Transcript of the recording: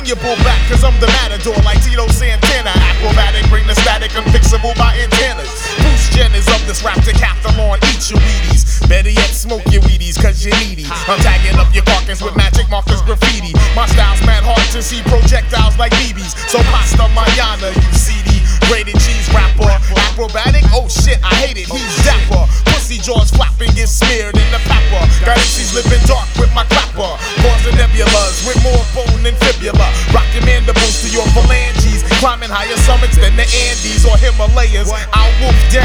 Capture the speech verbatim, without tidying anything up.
you pull back, cause I'm the matador like Tito Santana. Acrobatic, bring the static, unfixable by antennas. Bruce Jenners of this rap decathlon, eat your Wheaties. Better yet, smoke your Wheaties, cause you're needy. I'm tagging up your carcass with magic markers graffiti. My style's mad hard to see projectiles like B Bs. So pasta mañana, you C D. Braided cheese rapper. Acrobatic, oh shit, I hate it, he's dapper. Pussy jaws flapping, get smeared in the pepper. Got M Cs living dark with my clapper. Causing nebulas with more bone than fibula. Rocking mandibles to your phalanges. Climbing higher summits than the Andes or Himalayas. I'll wolf down